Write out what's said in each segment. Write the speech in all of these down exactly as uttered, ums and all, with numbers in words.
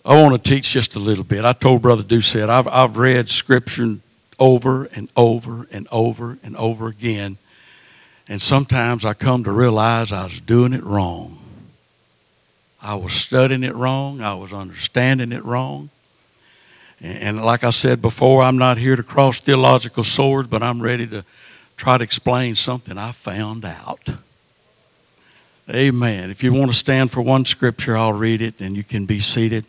I want to teach just a little bit. I told Brother Doucette, I've, I've read Scripture over and over and over and over again, and sometimes I come to realize I was doing it wrong. I was studying it wrong. I was understanding it wrong. And, and like I said before, I'm not here to cross theological swords, but I'm ready to try to explain something I found out. Amen. If you want to stand for one scripture, I'll read it, and you can be seated.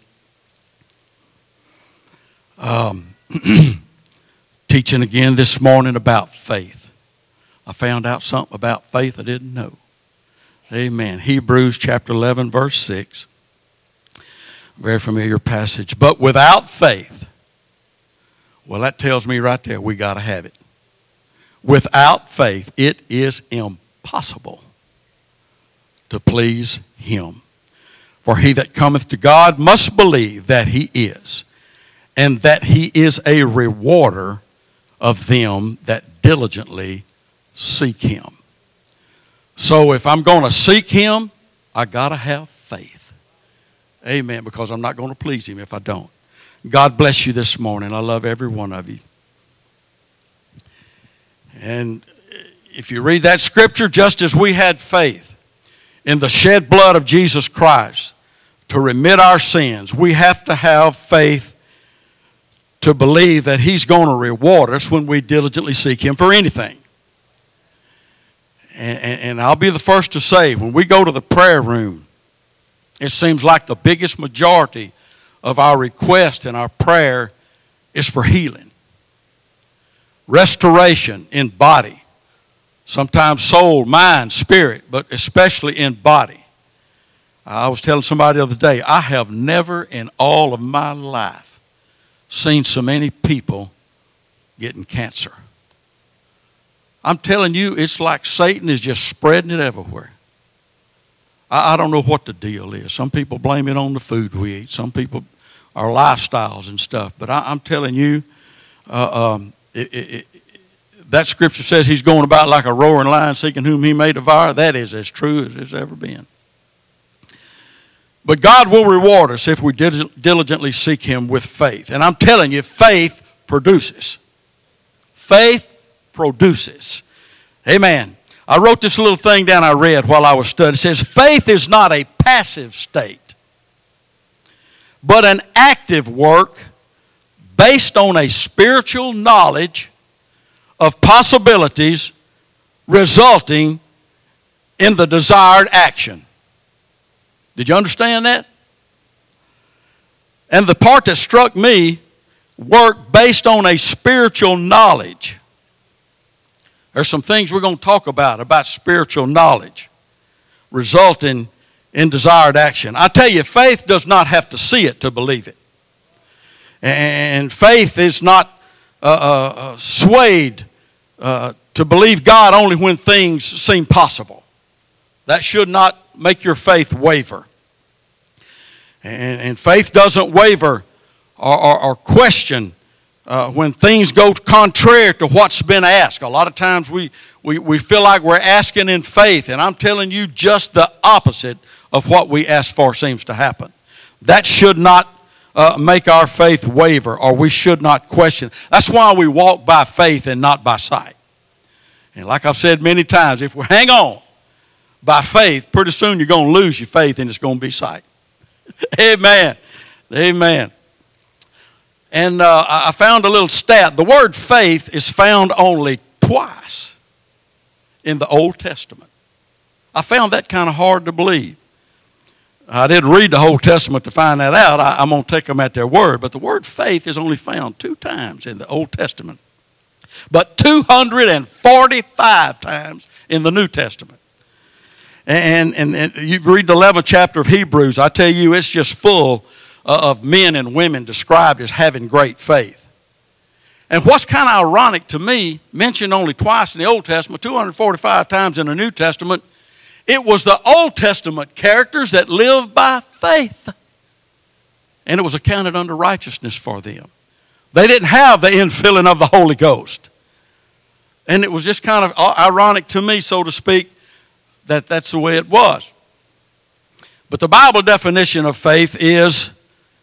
Um, teaching again this morning about faith. I found out something about faith I didn't know. Amen. Hebrews chapter eleven, verse six. Very familiar passage. But without faith, well, that tells me right there we got to have it. Without faith, it is impossible to please Him. For he that cometh to God must believe that He is, and that He is a rewarder of them that diligently seek Him. So if I'm going to seek Him, I got to have faith. Amen, because I'm not going to please Him if I don't. God bless you this morning. I love every one of you. And if you read that scripture, just as we had faith in the shed blood of Jesus Christ to remit our sins, we have to have faith to believe that He's going to reward us when we diligently seek Him for anything. And, and, and I'll be the first to say, when we go to the prayer room, it seems like the biggest majority of our request and our prayer is for healing. Restoration in body. Sometimes soul, mind, spirit, but especially in body. I was telling somebody the other day, I have never in all of my life seen so many people getting cancer. I'm telling you, it's like Satan is just spreading it everywhere. I, I don't know what the deal is. Some people blame it on the food we eat. Some people, our lifestyles and stuff. But I, I'm telling you, uh, um, it, it, it, that scripture says He's going about like a roaring lion seeking whom He may devour. That is as true as it's ever been. But God will reward us if we diligently seek Him with faith. And I'm telling you, faith produces. Faith produces. Amen. I wrote this little thing down I read while I was studying. It says, faith is not a passive state, but an active work based on a spiritual knowledge of possibilities resulting in the desired action. Did you understand that? And the part that struck me, work based on a spiritual knowledge. There's some things we're going to talk about, about spiritual knowledge, resulting in desired action. I tell you, faith does not have to see it to believe it. And faith is not uh, uh, swayed uh, to believe God only when things seem possible. That should not make your faith waver. And, and faith doesn't waver or, or, or question uh, when things go contrary to what's been asked. A lot of times we, we, we feel like we're asking in faith, and I'm telling you just the opposite of what we ask for seems to happen. That should not uh, make our faith waver, or we should not question. That's why we walk by faith and not by sight. And like I've said many times, if we hang on by faith, pretty soon you're going to lose your faith and it's going to be sight. Amen. Amen. And uh, I found a little stat. The word faith is found only twice in the Old Testament. I found that kind of hard to believe. I didn't read the whole Testament to find that out. I, I'm going to take them at their word. But the word faith is only found two times in the Old Testament, but two hundred forty-five times in the New Testament. And, and, and you read the eleventh chapter of Hebrews, I tell you, it's just full of men and women described as having great faith. And what's kind of ironic to me, mentioned only twice in the Old Testament, two hundred forty-five times in the New Testament, it was the Old Testament characters that lived by faith. And it was accounted unto righteousness for them. They didn't have the infilling of the Holy Ghost. And it was just kind of ironic to me, so to speak, that that's the way it was. But the Bible definition of faith is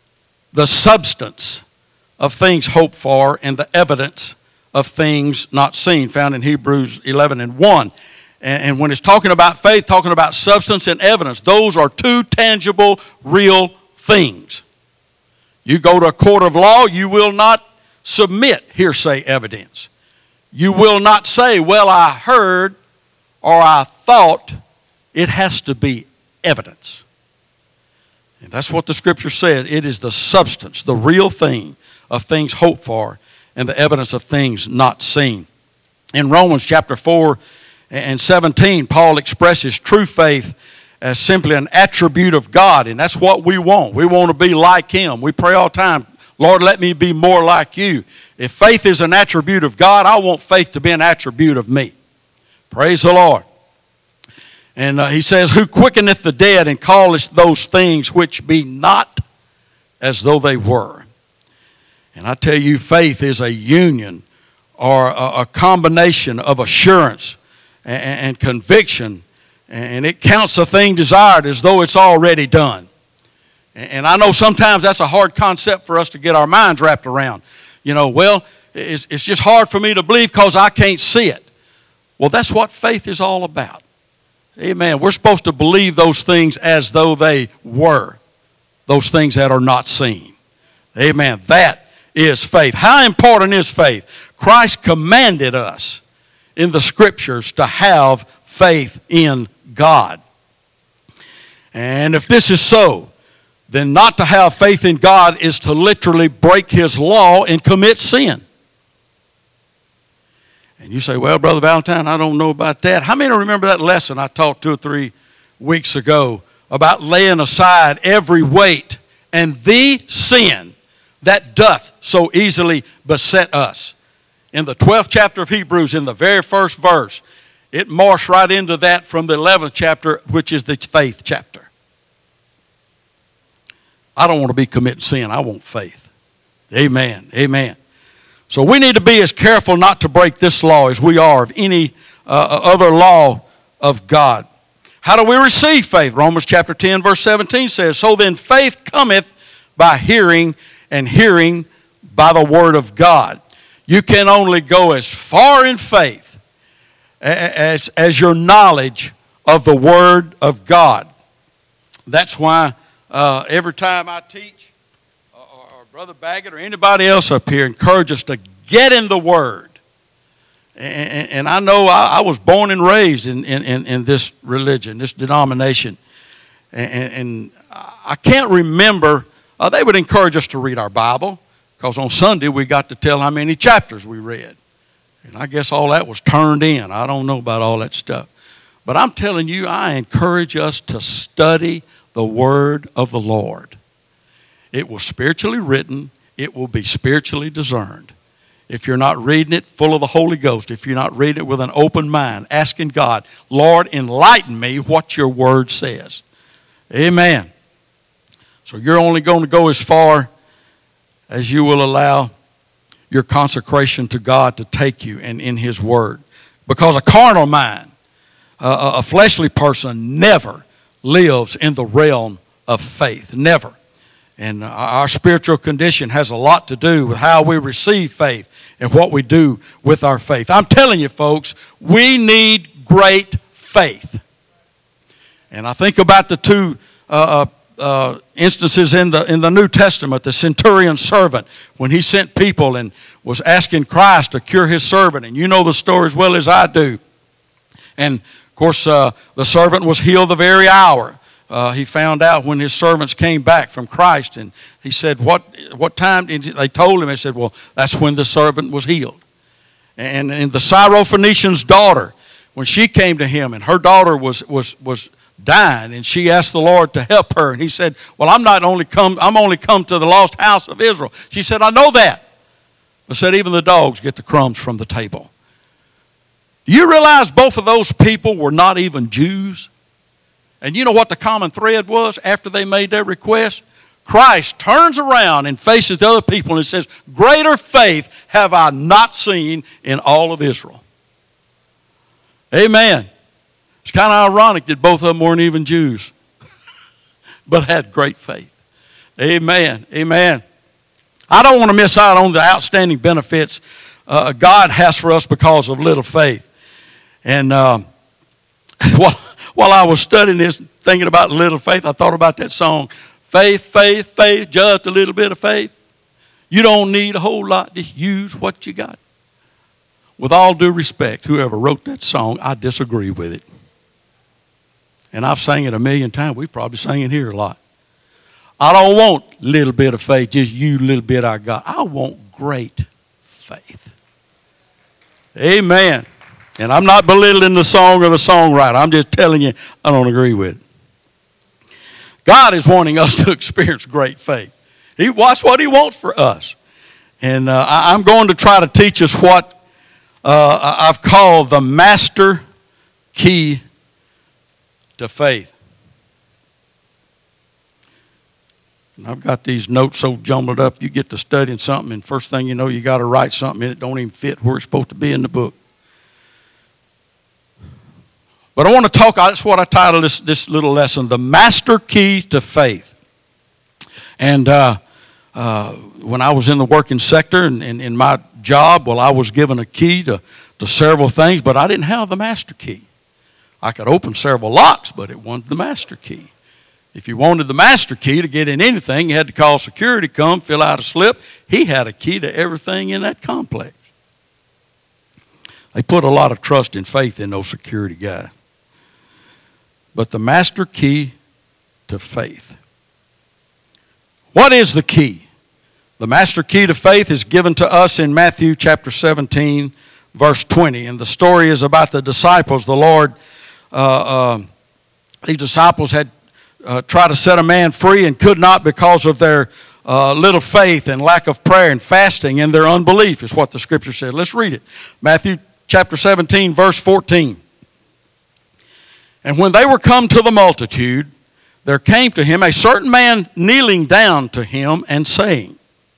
the substance of things hoped for and the evidence of things not seen, found in Hebrews eleven and one. And, and when it's talking about faith, talking about substance and evidence, those are two tangible, real things. You go to a court of law, you will not submit hearsay evidence. You will not say, well, I heard or I thought. It has to be evidence. And that's what the Scripture says. It is the substance, the real thing of things hoped for and the evidence of things not seen. In Romans chapter four and seventeen, Paul expresses true faith as simply an attribute of God, and that's what we want. We want to be like Him. We pray all the time, Lord, let me be more like You. If faith is an attribute of God, I want faith to be an attribute of me. Praise the Lord. And uh, he says, who quickeneth the dead and calleth those things which be not as though they were. And I tell you, faith is a union or a, a combination of assurance and, and conviction. And it counts a thing desired as though it's already done. And, and I know sometimes that's a hard concept for us to get our minds wrapped around. You know, well, it's, it's just hard for me to believe because I can't see it. Well, that's what faith is all about. Amen. We're supposed to believe those things as though they were. Those things that are not seen. Amen. That is faith. How important is faith? Christ commanded us in the Scriptures to have faith in God. And if this is so, then not to have faith in God is to literally break His law and commit sin. And you say, well, Brother Valentine, I don't know about that. How many remember that lesson I taught two or three weeks ago about laying aside every weight and the sin that doth so easily beset us? In the twelfth chapter of Hebrews, in the very first verse, it morphs right into that from the eleventh chapter, which is the faith chapter. I don't want to be committing sin. I want faith. Amen. Amen. So we need to be as careful not to break this law as we are of any uh, other law of God. How do we receive faith? Romans chapter ten verse seventeen says, so then faith cometh by hearing, and hearing by the word of God. You can only go as far in faith as, as your knowledge of the word of God. That's why uh, every time I teach, Brother Baggett or anybody else up here encourage us to get in the Word. And, and I know I, I was born and raised in, in, in this religion, this denomination. And, and I can't remember, uh, they would encourage us to read our Bible because on Sunday we got to tell how many chapters we read. And I guess all that was turned in. I don't know about all that stuff. But I'm telling you, I encourage us to study the Word of the Lord. It was spiritually written. It will be spiritually discerned. If you're not reading it full of the Holy Ghost, if you're not reading it with an open mind, asking God, Lord, enlighten me what your word says. Amen. So you're only going to go as far as you will allow your consecration to God to take you and in His word. Because a carnal mind, a, a fleshly person never lives in the realm of faith. Never. And our spiritual condition has a lot to do with how we receive faith and what we do with our faith. I'm telling you, folks, we need great faith. And I think about the two uh, uh, instances in the, in the New Testament, the centurion servant, when he sent people and was asking Christ to cure his servant. And you know the story as well as I do. And, of course, uh, the servant was healed the very hour. Uh, he found out when his servants came back from Christ, and he said, what what time? Did they told him, they said, well, that's when the servant was healed. And, and the Syrophoenician's daughter, when she came to him, and her daughter was was was dying, and she asked the Lord to help her, and he said, well, I'm not only come, I'm only come to the lost house of Israel. She said, I know that. But said, even the dogs get the crumbs from the table. Do you realize both of those people were not even Jews? And you know what the common thread was after they made their request? Christ turns around and faces the other people and says, greater faith have I not seen in all of Israel. Amen. It's kind of ironic that both of them weren't even Jews, but had great faith. Amen. Amen. I don't want to miss out on the outstanding benefits uh, God has for us because of little faith. And uh, while, while I was studying this, thinking about little faith, I thought about that song, faith, faith, faith, just a little bit of faith. You don't need a whole lot, just use what you got. With all due respect, whoever wrote that song, I disagree with it. And I've sang it a million times. We probably sang it here a lot. I don't want a little bit of faith, just you little bit I got. I want great faith. Amen. And I'm not belittling the song or the songwriter. I'm just telling you I don't agree with it. God is wanting us to experience great faith. He, that's what he wants for us. And uh, I, I'm going to try to teach us what uh, I've called the master key to faith. And I've got these notes so jumbled up, you get to studying something, and first thing you know, you got to write something, and it don't even fit where it's supposed to be in the book. But I want to talk, that's what I titled this, this little lesson, The Master Key to Faith. And uh, uh, when I was in the working sector and in, in my job, well, I was given a key to, to several things, but I didn't have the master key. I could open several locks, but it wasn't the master key. If you wanted the master key to get in anything, you had to call security, come, fill out a slip. He had a key to everything in that complex. They put a lot of trust and faith in those security guys. But the master key to faith. What is the key? The master key to faith is given to us in Matthew chapter seventeen, verse twenty. And the story is about the disciples. The Lord, uh, uh, these disciples had uh, tried to set a man free and could not because of their uh, little faith and lack of prayer and fasting and their unbelief, is what the scripture said. Let's read it. Matthew chapter seventeen, verse fourteen. And when they were come to the multitude, there came to him a certain man kneeling down to him and saying,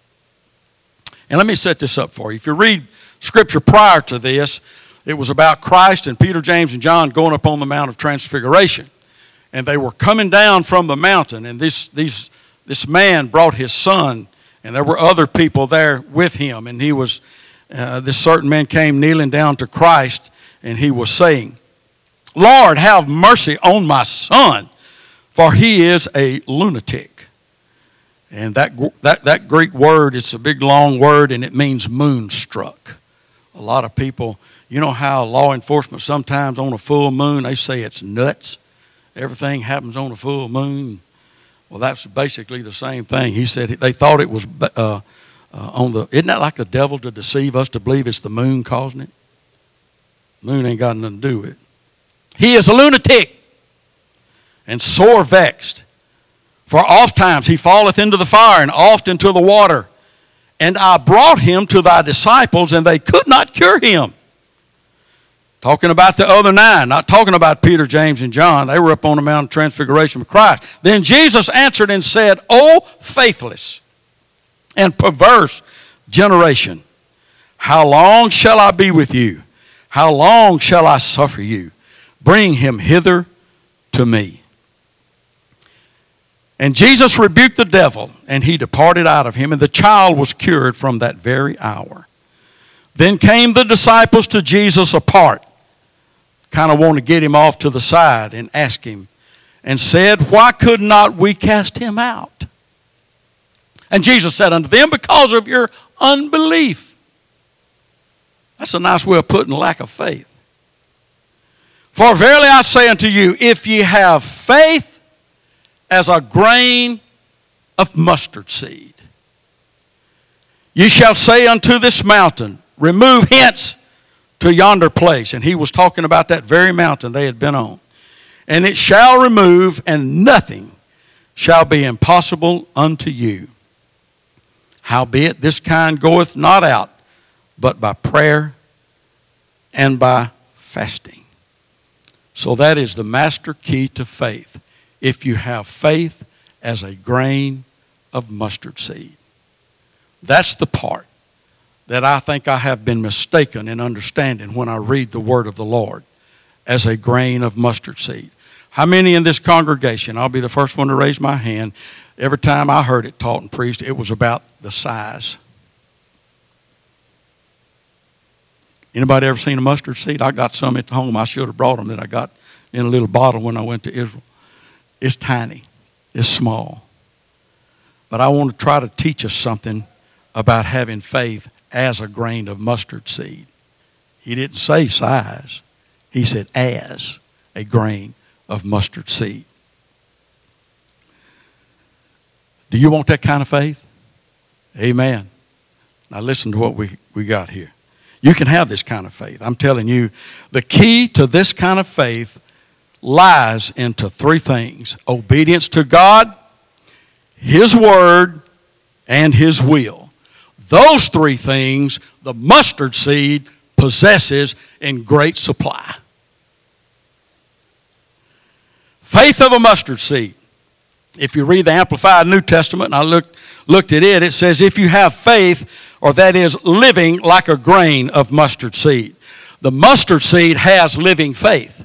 and let me set this up for you. If you read scripture prior to this, it was about Christ and Peter, James, and John going up on the Mount of Transfiguration. And they were coming down from the mountain, and this, these, this man brought his son, and there were other people there with him. And he was, uh, this certain man came kneeling down to Christ, and he was saying, Lord, have mercy on my son, for he is a lunatic. And that, that, that Greek word, it's a big long word, and it means moonstruck. A lot of people, you know how law enforcement sometimes on a full moon, they say it's nuts. Everything happens on a full moon. Well, that's basically the same thing. He said they thought it was uh, uh, on the, isn't that like the devil to deceive us to believe it's the moon causing it? Moon ain't got nothing to do with it. He is a lunatic and sore vexed. For oft times he falleth into the fire and oft into the water. And I brought him to thy disciples, and they could not cure him. Talking about the other nine, not talking about Peter, James, and John. They were up on the Mount of Transfiguration with Christ. Then Jesus answered and said, O faithless and perverse generation, how long shall I be with you? How long shall I suffer you? Bring him hither to me. And Jesus rebuked the devil, and he departed out of him, and the child was cured from that very hour. Then came the disciples to Jesus apart, kind of want to get him off to the side and ask him, and said, why could not we cast him out? And Jesus said unto them, because of your unbelief. That's a nice way of putting lack of faith. For verily I say unto you, if ye have faith as a grain of mustard seed, ye shall say unto this mountain, remove hence to yonder place. And he was talking about that very mountain they had been on. And it shall remove, and nothing shall be impossible unto you. Howbeit this kind goeth not out, but by prayer and by fasting. So that is the master key to faith. If you have faith as a grain of mustard seed. That's the part that I think I have been mistaken in understanding when I read the word of the Lord as a grain of mustard seed. How many in this congregation, I'll be the first one to raise my hand, every time I heard it taught and preached, it was about the size. Anybody ever seen a mustard seed? I got some at home. I should have brought them that I got in a little bottle when I went to Israel. It's tiny. It's small. But I want to try to teach us something about having faith as a grain of mustard seed. He didn't say size. He said as a grain of mustard seed. Do you want that kind of faith? Amen. Now listen to what we, we got here. You can have this kind of faith. I'm telling you, the key to this kind of faith lies into three things: obedience to God, His Word, and His will. Those three things the mustard seed possesses in great supply. Faith of a mustard seed. If you read the Amplified New Testament, and I looked, looked at it, it says, if you have faith, or that is living like a grain of mustard seed. The mustard seed has living faith.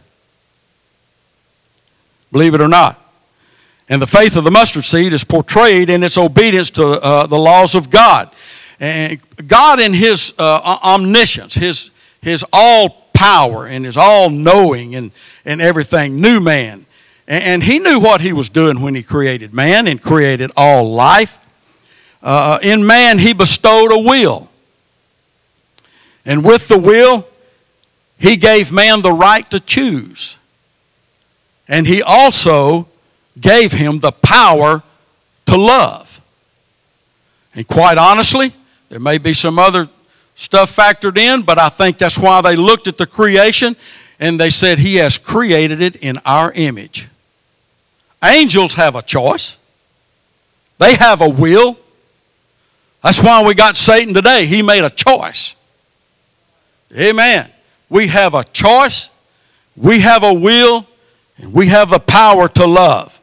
Believe it or not. And the faith of the mustard seed is portrayed in its obedience to uh, the laws of God. And God in His uh, omniscience, His, his all power and His all knowing and, and everything, knew man. And He knew what He was doing when He created man and created all life. Uh, in man, He bestowed a will. And with the will, He gave man the right to choose. And He also gave him the power to love. And quite honestly, there may be some other stuff factored in, but I think that's why they looked at the creation and they said He has created it in our image. Angels have a choice. They have a will. That's why we got Satan today. He made a choice. Amen. We have a choice. We have a will. And we have the power to love.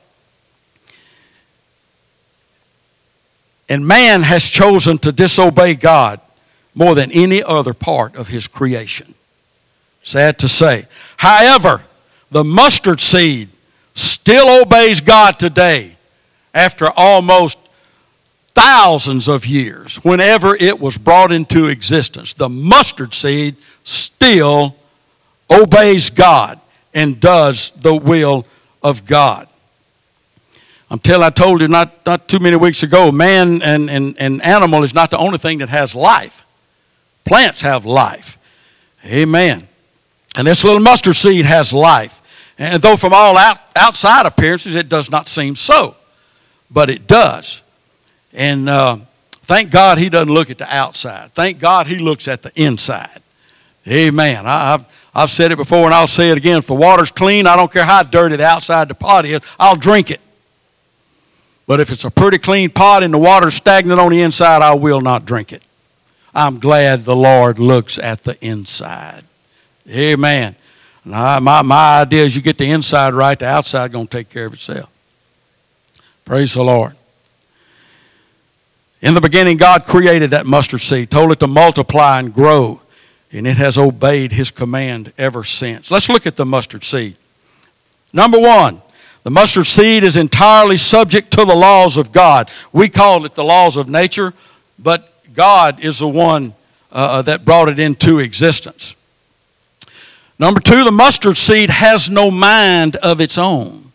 And man has chosen to disobey God more than any other part of His creation. Sad to say. However, the mustard seed still obeys God today after almost thousands of years, whenever it was brought into existence. The mustard seed still obeys God and does the will of God. Until I told you not, not too many weeks ago, man and, and, and animal is not the only thing that has life. Plants have life. Amen. And this little mustard seed has life. And though from all out, outside appearances it does not seem so, but it does. And uh, thank God He doesn't look at the outside. Thank God He looks at the inside. Amen. I, I've, I've said it before and I'll say it again. If the water's clean, I don't care how dirty the outside the pot is, I'll drink it. But if it's a pretty clean pot and the water's stagnant on the inside, I will not drink it. I'm glad the Lord looks at the inside. Amen. And I, my, my idea is you get the inside right, the outside going to take care of itself. Praise the Lord. In the beginning, God created that mustard seed, told it to multiply and grow, and it has obeyed His command ever since. Let's look at the mustard seed. Number one, the mustard seed is entirely subject to the laws of God. We call it the laws of nature, but God is the one uh, that brought it into existence. Number two, the mustard seed has no mind of its own.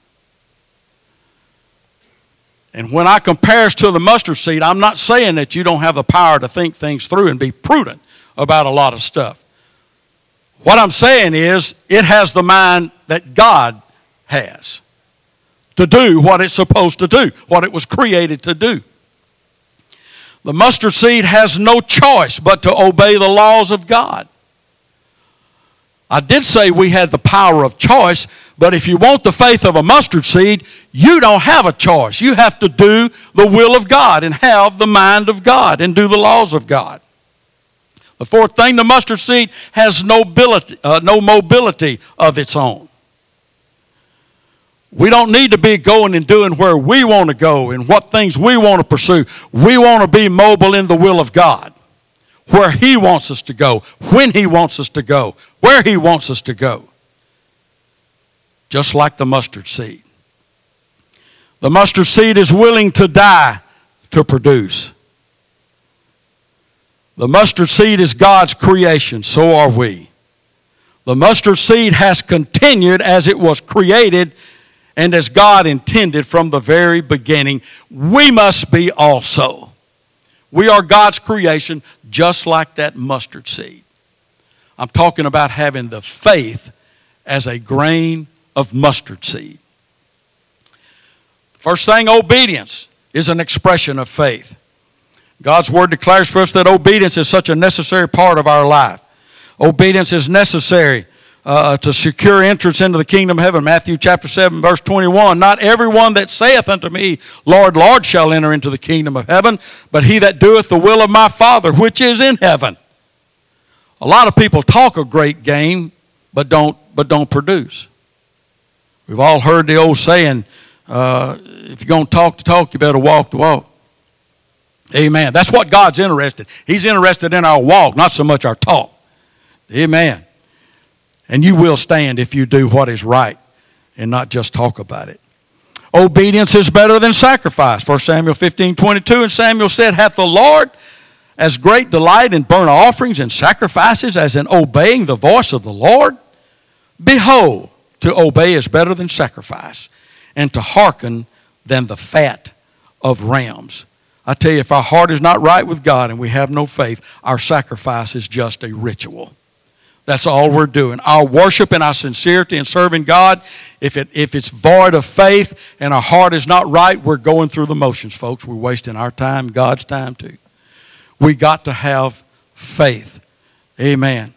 And when I compare it to the mustard seed, I'm not saying that you don't have the power to think things through and be prudent about a lot of stuff. What I'm saying is it has the mind that God has to do what it's supposed to do, what it was created to do. The mustard seed has no choice but to obey the laws of God. I did say we had the power of choice, but if you want the faith of a mustard seed, you don't have a choice. You have to do the will of God and have the mind of God and do the laws of God. The fourth thing, the mustard seed has no mobility, uh, no mobility of its own. We don't need to be going and doing where we want to go and what things we want to pursue. We want to be mobile in the will of God, where He wants us to go, when He wants us to go, where He wants us to go. just like the mustard seed. The mustard seed is willing to die to produce. The mustard seed is God's creation, so are we. The mustard seed has continued as it was created and as God intended from the very beginning. We must be also. We are God's creation just like that mustard seed. I'm talking about having the faith as a grain of mustard seed. First thing, obedience is an expression of faith. God's word declares for us that obedience is such a necessary part of our life. Obedience is necessary uh, to secure entrance into the kingdom of heaven. Matthew chapter seven, verse twenty-one. Not everyone that saith unto me, Lord, Lord, shall enter into the kingdom of heaven, but he that doeth the will of my Father which is in heaven. A lot of people talk a great game, but don't, but don't produce. We've all heard the old saying, uh, if you're going to talk the talk, you better walk the walk. Amen. That's what God's interested. He's interested in our walk, not so much our talk. Amen. And you will stand if you do what is right and not just talk about it. Obedience is better than sacrifice. First Samuel fifteen twenty-two, and Samuel said, hath the Lord as great delight in burnt offerings and sacrifices as in obeying the voice of the Lord? Behold, to obey is better than sacrifice, and to hearken than the fat of rams. I tell you, if our heart is not right with God and we have no faith, our sacrifice is just a ritual. That's all we're doing. Our worship and our sincerity in serving God, if it if it's void of faith and our heart is not right, we're going through the motions, folks. We're wasting our time, God's time too. We got to have faith. Amen.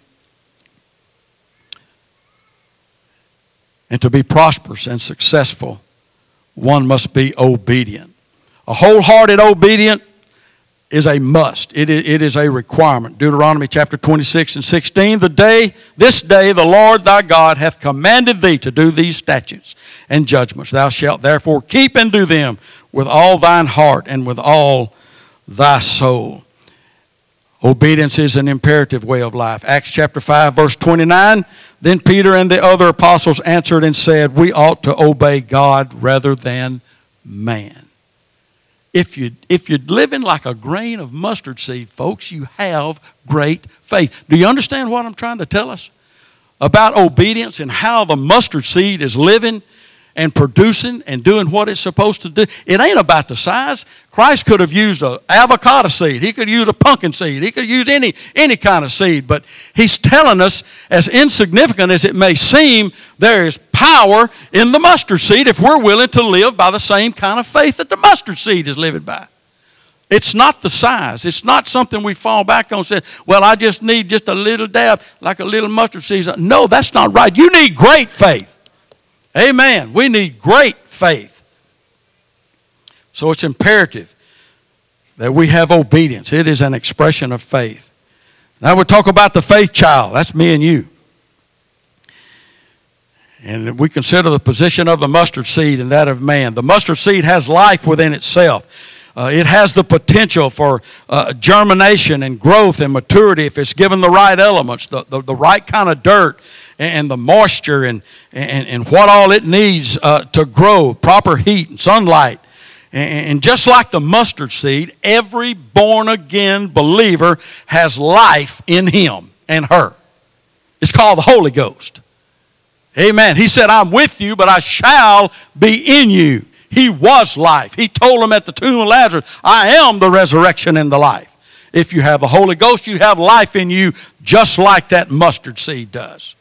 And to be prosperous and successful, one must be obedient. A wholehearted obedient is a must. It is, it is a requirement. Deuteronomy chapter twenty-six and sixteen. The day, this day the Lord thy God hath commanded thee to do these statutes and judgments. Thou shalt therefore keep and do them with all thine heart and with all thy soul. Obedience is an imperative way of life. Acts chapter five verse twenty-nine. Then Peter and the other apostles answered and said, we ought to obey God rather than man. If, you, if you're living like a grain of mustard seed, folks, you have great faith. Do you understand what I'm trying to tell us about obedience and how the mustard seed is living and producing and doing what it's supposed to do? It ain't about the size. Christ could have used an avocado seed. He could use a pumpkin seed. He could use any, any kind of seed. But he's telling us, as insignificant as it may seem, there is power in the mustard seed if we're willing to live by the same kind of faith that the mustard seed is living by. It's not the size. It's not something we fall back on and say, well, I just need just a little dab, like a little mustard seed. No, that's not right. You need great faith. Amen. We need great faith. So it's imperative that we have obedience. It is an expression of faith. Now we talk about the faith child. That's me and you. And we consider the position of the mustard seed and that of man. The mustard seed has life within itself. Uh, it has the potential for uh, germination and growth and maturity if it's given the right elements, the, the, the right kind of dirt, and the moisture and, and, and what all it needs uh, to grow, proper heat and sunlight. And, and just like the mustard seed, every born-again believer has life in him and her. It's called the Holy Ghost. Amen. He said, I'm with you, but I shall be in you. He was life. He told them at the tomb of Lazarus, I am the resurrection and the life. If you have the Holy Ghost, you have life in you just like that mustard seed does.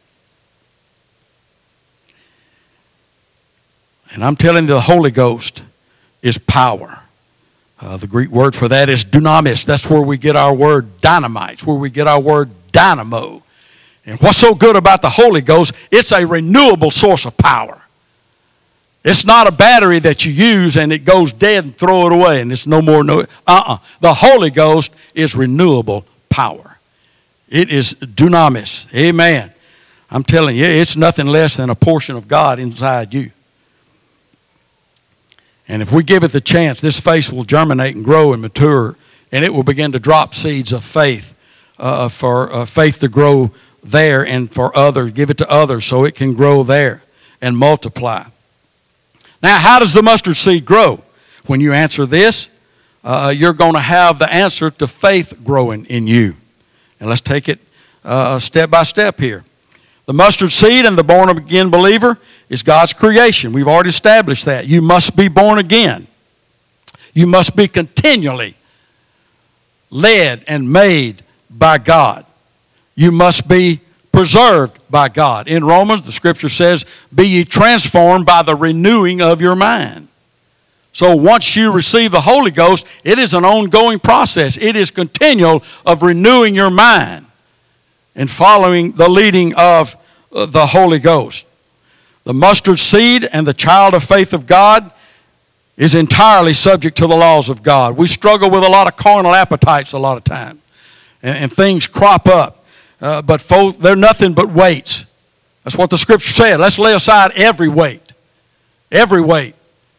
And I'm telling you, the Holy Ghost is power. Uh, the Greek word for that is dunamis. That's where we get our word dynamite. It's where we get our word dynamo. And what's so good about the Holy Ghost, it's a renewable source of power. It's not a battery that you use and it goes dead and throw it away and it's no more. No, uh-uh. The Holy Ghost is renewable power. It is dunamis. Amen. I'm telling you, it's nothing less than a portion of God inside you. And if we give it the chance, this faith will germinate and grow and mature, and it will begin to drop seeds of faith uh, for uh, faith to grow there and for others. Give it to others so it can grow there. and multiply. Now, how does the mustard seed grow? When you answer this, uh, you're going to have the answer to faith growing in you. And let's take it uh, step by step here. The mustard seed and the born-again believer is God's creation. We've already established that. You must be born again. You must be continually led and made by God. You must be preserved by God. In Romans, the scripture says, be ye transformed by the renewing of your mind. So once you receive the Holy Ghost, it is an ongoing process. It is continual of renewing your mind and following the leading of the Holy Ghost. The mustard seed and the child of faith of God is entirely subject to the laws of God. We struggle with a lot of carnal appetites a lot of times, and, and things crop up. Uh, but folks, they're nothing but weights. That's what the scripture said. Let's lay aside every weight. Every weight.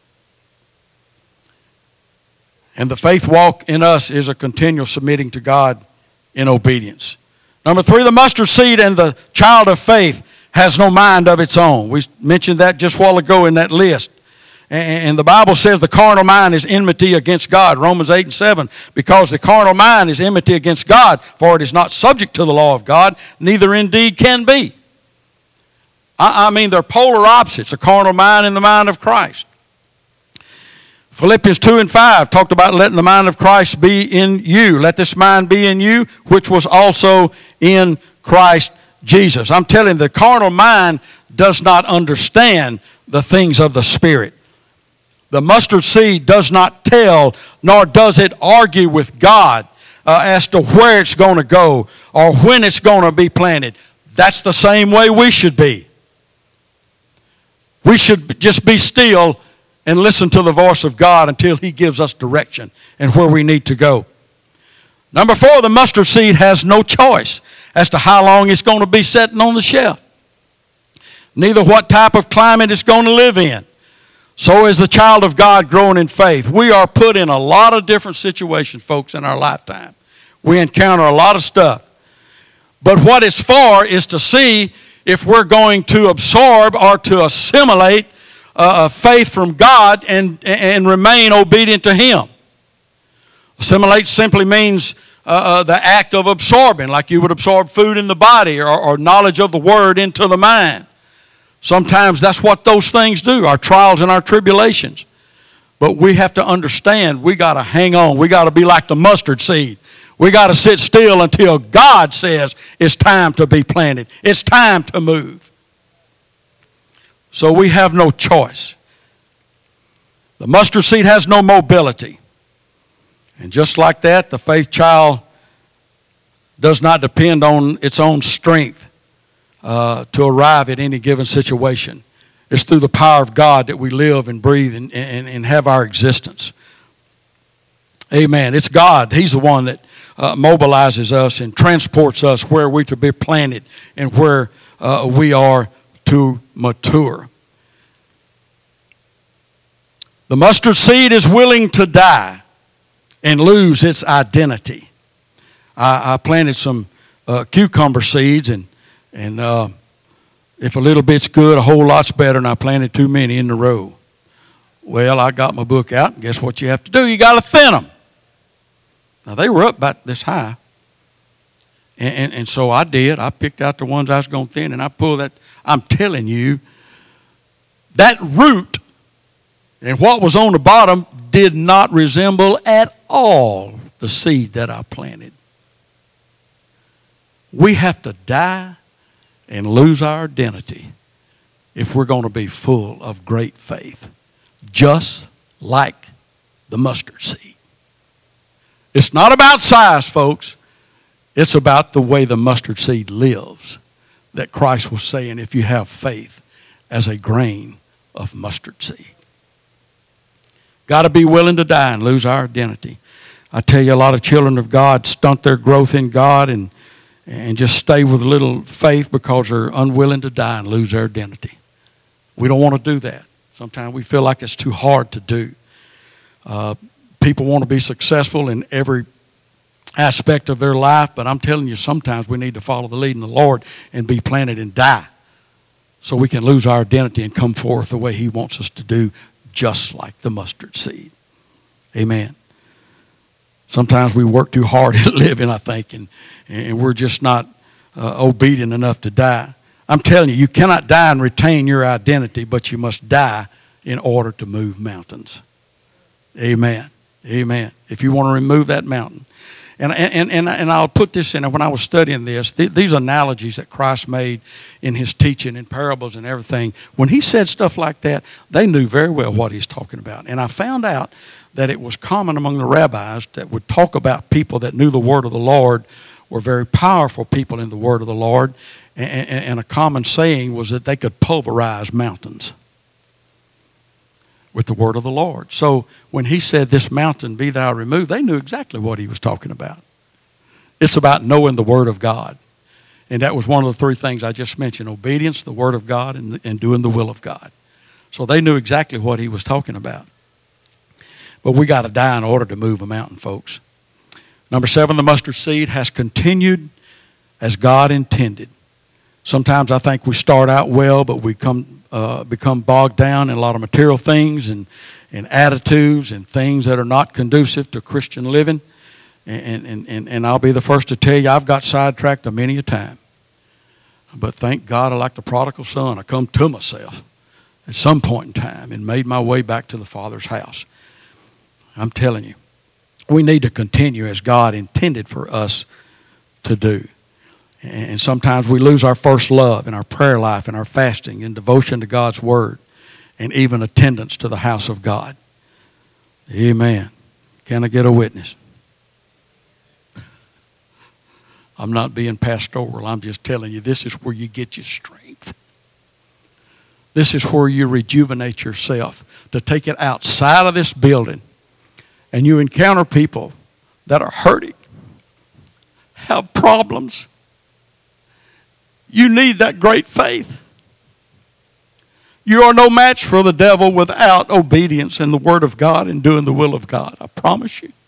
And the faith walk in us is a continual submitting to God in obedience. Number three, the mustard seed and the child of faith has no mind of its own. We mentioned that just a while ago in that list. And the Bible says the carnal mind is enmity against God. Romans eight and seven. Because the carnal mind is enmity against God, for it is not subject to the law of God, neither indeed can be. I, I mean, they're polar opposites, a carnal mind and the mind of Christ. Philippians two and five talked about letting the mind of Christ be in you. Let this mind be in you, which was also in Christ Jesus. I'm telling you, the carnal mind does not understand the things of the Spirit. The mustard seed does not tell, nor does it argue with God uh, as to where it's going to go or when it's going to be planted. That's the same way we should be. We should just be still and listen to the voice of God until He gives us direction and where we need to go. Number four, the mustard seed has no choice as to how long it's going to be sitting on the shelf. Neither what type of climate it's going to live in. So is the child of God growing in faith. We are put in a lot of different situations, folks, in our lifetime. We encounter a lot of stuff. But what it's for is to see if we're going to absorb or to assimilate uh, faith from God and, and remain obedient to Him. Assimilate simply means uh, uh, the act of absorbing, like you would absorb food in the body or, or knowledge of the Word into the mind. Sometimes that's what those things do, our trials and our tribulations. But we have to understand we got to hang on. We got to be like the mustard seed. We got to sit still until God says it's time to be planted. It's time to move. So we have no choice. The mustard seed has no mobility. And just like that, the faith child does not depend on its own strength Uh, to arrive at any given situation. It's through the power of God that we live and breathe and, and, and have our existence. Amen. It's God. He's the one that uh, mobilizes us and transports us where we're to be planted and where uh, we are to mature. The mustard seed is willing to die and lose its identity. I, I planted some uh, cucumber seeds, and And uh, if a little bit's good, a whole lot's better, and I planted too many in a row. Well, I got my book out, and guess what you have to do? You got to thin them. Now, they were up about this high. And, and, and so I did. I picked out the ones I was going to thin, and I pulled that. I'm telling you, that root and what was on the bottom did not resemble at all the seed that I planted. We have to die and lose our identity if we're going to be full of great faith, just like the mustard seed. It's not about size, folks. It's about the way the mustard seed lives, that Christ was saying, if you have faith as a grain of mustard seed. Got to be willing to die and lose our identity. I tell you, a lot of children of God stunt their growth in God and and just stay with little faith because they're unwilling to die and lose their identity. We don't want to do that. Sometimes we feel like it's too hard to do. Uh, people want to be successful in every aspect of their life, but I'm telling you, sometimes we need to follow the leading of the Lord and be planted and die so we can lose our identity and come forth the way he wants us to do, just like the mustard seed. Amen. Sometimes we work too hard at living, I think, and, and we're just not uh, obedient enough to die. I'm telling you, you cannot die and retain your identity, but you must die in order to move mountains. Amen. Amen. If you want to remove that mountain. And, and, and, and I'll put this in, when I was studying this, th- these analogies that Christ made in his teaching and parables and everything, when he said stuff like that, they knew very well what he's talking about. And I found out that it was common among the rabbis that would talk about people that knew the word of the Lord, were very powerful people in the word of the Lord. And, and, and a common saying was that they could pulverize mountains with the word of the Lord. So when he said, this mountain be thou removed, they knew exactly what he was talking about. It's about knowing the word of God. And that was one of the three things I just mentioned: obedience, the word of God, and, and doing the will of God. So they knew exactly what he was talking about. But we got to die in order to move a mountain, folks. Number seven, the mustard seed has continued as God intended. Sometimes I think we start out well, but we come uh, become bogged down in a lot of material things and, and attitudes and things that are not conducive to Christian living. And, and, and, and I'll be the first to tell you, I've got sidetracked a many a time. But thank God, I like the prodigal son, I come to myself at some point in time and made my way back to the Father's house. I'm telling you, we need to continue as God intended for us to do. And sometimes we lose our first love in our prayer life and our fasting and devotion to God's word and even attendance to the house of God. Amen. Can I get a witness? I'm not being pastoral. I'm just telling you, this is where you get your strength. This is where you rejuvenate yourself, to take it outside of this building. And you encounter people that are hurting, have problems. You need that great faith. You are no match for the devil without obedience in the word of God and doing the will of God. I promise you.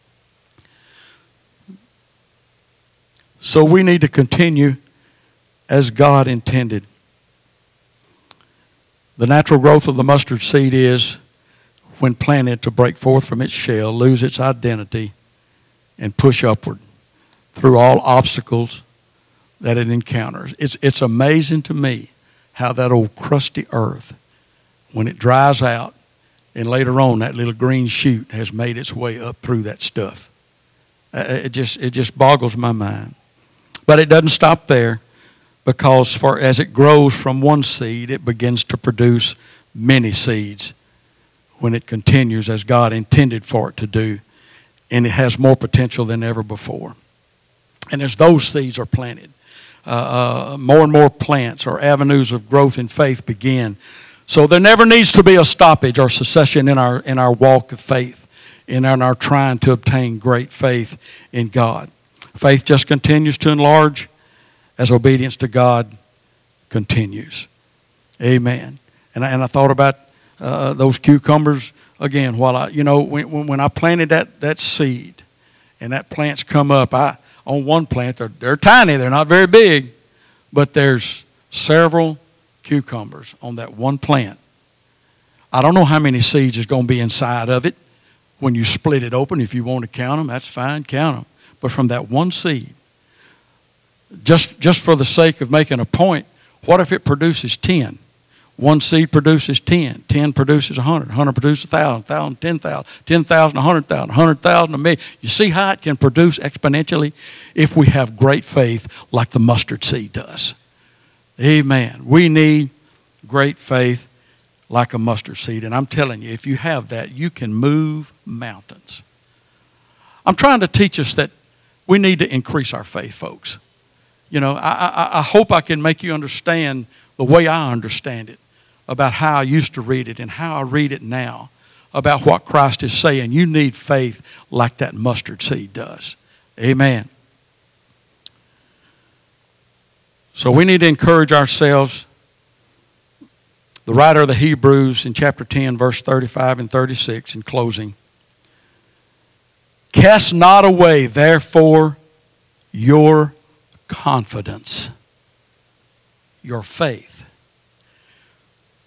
So we need to continue as God intended. The natural growth of the mustard seed is, when planted, to break forth from its shell, lose its identity, and push upward through all obstacles that it encounters. It's, it's amazing to me how that old crusty earth, when it dries out, and later on that little green shoot has made its way up through that stuff. It just, it just boggles my mind. But it doesn't stop there, because for as it grows from one seed, it begins to produce many seeds when it continues as God intended for it to do, and it has more potential than ever before. And as those seeds are planted, uh, uh, more and more plants or avenues of growth in faith begin. So there never needs to be a stoppage or cessation in our in our walk of faith, in our, in our trying to obtain great faith in God. Faith just continues to enlarge as obedience to God continues. Amen. And I, and I thought about uh, those cucumbers again. While I, you know, when, when I planted that, that seed, and that plant's come up, I on one plant they're they're tiny, they're not very big, but there's several cucumbers on that one plant. I don't know how many seeds is going to be inside of it when you split it open. If you want to count them, that's fine, count them. But from that one seed, just, just for the sake of making a point, what if it produces ten? One seed produces ten. ten produces one hundred. one hundred produces one thousand. one thousand, ten thousand. ten thousand, one hundred thousand. one hundred thousand, a million. You see how it can produce exponentially if we have great faith like the mustard seed does. Amen. We need great faith like a mustard seed. And I'm telling you, if you have that, you can move mountains. I'm trying to teach us that we need to increase our faith, folks. You know, I, I, I hope I can make you understand the way I understand it, about how I used to read it and how I read it now, about what Christ is saying. You need faith like that mustard seed does. Amen. So we need to encourage ourselves. The writer of the Hebrews in chapter ten, verse thirty-five and thirty-six, in closing, cast not away, therefore, your confidence, your faith.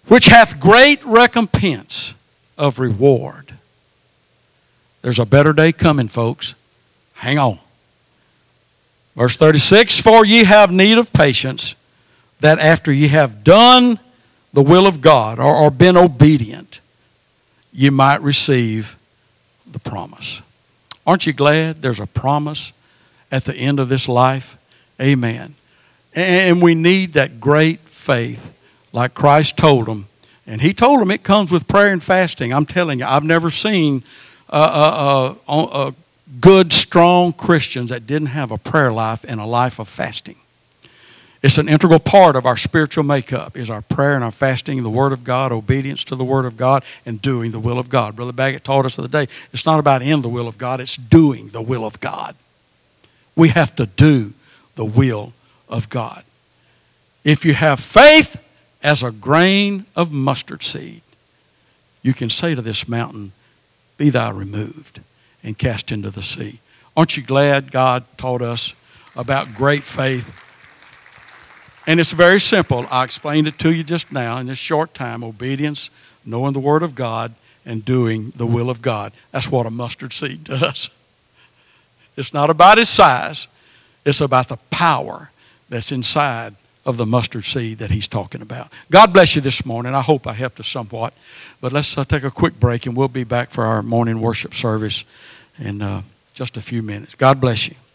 which hath great recompense of reward. There's a better day coming, folks. Hang on. Verse thirty-six, for ye have need of patience, that after ye have done the will of God, or, or been obedient, you might receive the promise. Aren't you glad there's a promise at the end of this life? Amen. And we need that great faith like Christ told them. And he told them it comes with prayer and fasting. I'm telling you, I've never seen uh, uh, uh, uh, good, strong Christians that didn't have a prayer life and a life of fasting. It's an integral part of our spiritual makeup is our prayer and our fasting, the Word of God, obedience to the Word of God, and doing the will of God. Brother Baggett taught us the other day, it's not about in the will of God, it's doing the will of God. We have to do the will of God. If you have faith as a grain of mustard seed, you can say to this mountain, be thou removed and cast into the sea. Aren't you glad God taught us about great faith? And it's very simple. I explained it to you just now in this short time. Obedience, knowing the Word of God, and doing the will of God. That's what a mustard seed does. It's not about its size. It's about the power that's inside of the mustard seed that he's talking about. God bless you this morning. I hope I helped us somewhat. But let's uh, take a quick break, and we'll be back for our morning worship service in uh, just a few minutes. God bless you.